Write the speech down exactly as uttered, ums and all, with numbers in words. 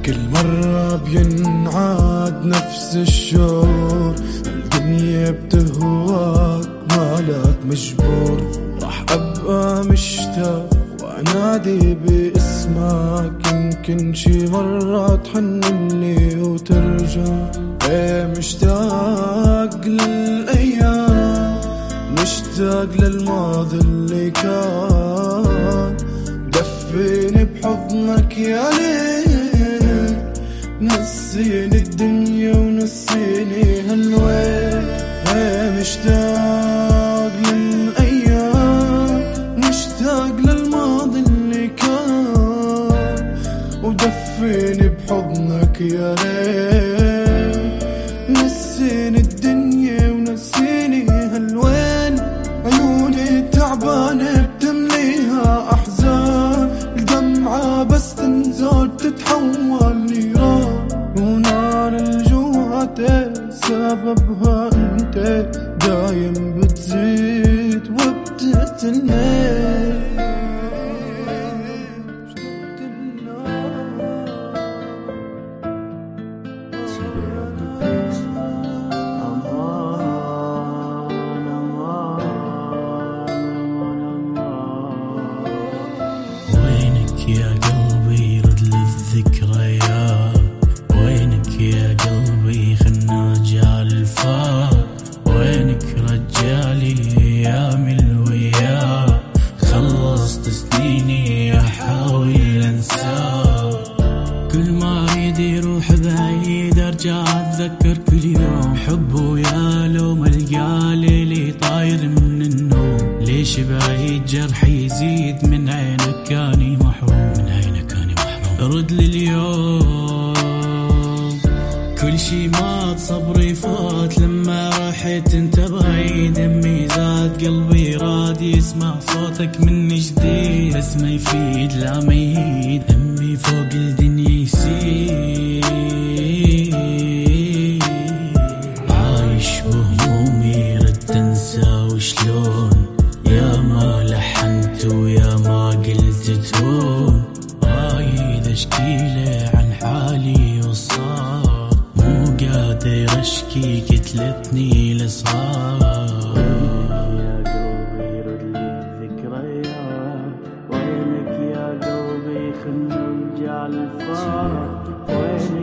كل مرة بينعاد نفس الشعور، الدنيا بتهواك مالك مجبور. راح أبقى مشتاق وأنادي باسمك، يمكن شي مرة تحنلي وترجع. ايه مشتاق للأيام، مشتاق للماضي اللي كان. دفيني بحضنك يا ليل، نسيني الدنيا ونسيني هالويل. ايه مشتاق للأيام، مشتاق للماضي اللي كان. ودفيني بحضنك يا ليل، نسيني الدنيا ونسيني هالويل. عيوني تعبانة بتمليها أحزان، الدمعة بس تنزل تتحول نيران. ونار الجوات سببها انت، دايم بتزيد وبتقتلني. يا قلبي رد للذكريات، وينك يا قلبي خلنا رجال الفات. وينك رجالي ايام الوياه، خلصت سنيني احاول انساه. كل ما اريد يروح بعيد ارجع اتذكر كل يوم حبه، يا لو ما القى ليلي طاير من النوم. ليش بعيد جرحي يزيد، من عينك كاني محروم، من عينك كاني محروم. رد لي اليوم، كل شي مات صبري فات. لما رحت انت بعيد همي زاد، قلبي راد يسمع صوتك من جديد. بس ما يفيد لا ما يهيد، همي فوق الدنيا يسير. عايش بهمومي رد انسى وشلون، يا ما لحنت ويا ما قلت تهون. رايد اشكيله عن حالي وصار، مو قادر اشكي قتلتني الصغار. يا قلبي رد لي الذكريات، وينك يا قلبي خلنا نرجع للفات.